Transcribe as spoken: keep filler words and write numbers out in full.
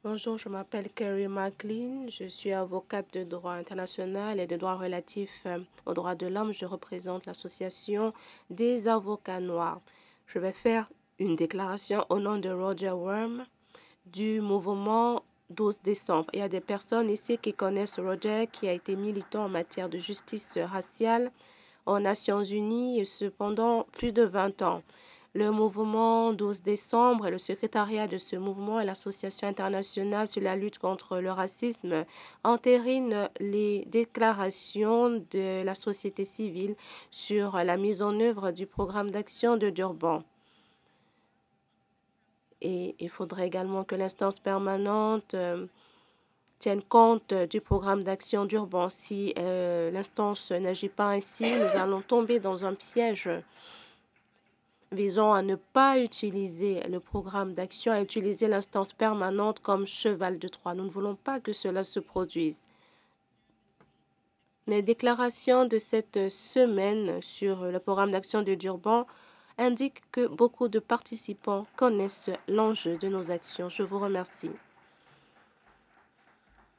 Bonjour, je m'appelle Kerry McLean. Je suis avocate de droit international et de droit relatif euh, aux droits de l'homme. Je représente l'association des avocats noirs. Je vais faire une déclaration au nom de Roger Worm du mouvement douze décembre. Il y a des personnes ici qui connaissent Roger, qui a été militant en matière de justice raciale aux Nations Unies pendant plus de vingt ans. Le mouvement douze décembre et le secrétariat de ce mouvement et l'Association internationale sur la lutte contre le racisme entérinent les déclarations de la société civile sur la mise en œuvre du programme d'action de Durban. Et il faudrait également que l'instance permanente euh, tienne compte du programme d'action d'Urban. Si euh, l'instance n'agit pas ainsi, nous allons tomber dans un piège visant à ne pas utiliser le programme d'action, à utiliser l'instance permanente comme cheval de Troie. Nous ne voulons pas que cela se produise. Les déclarations de cette semaine sur le programme d'action de Durban indiquent que beaucoup de participants connaissent l'enjeu de nos actions. Je vous remercie.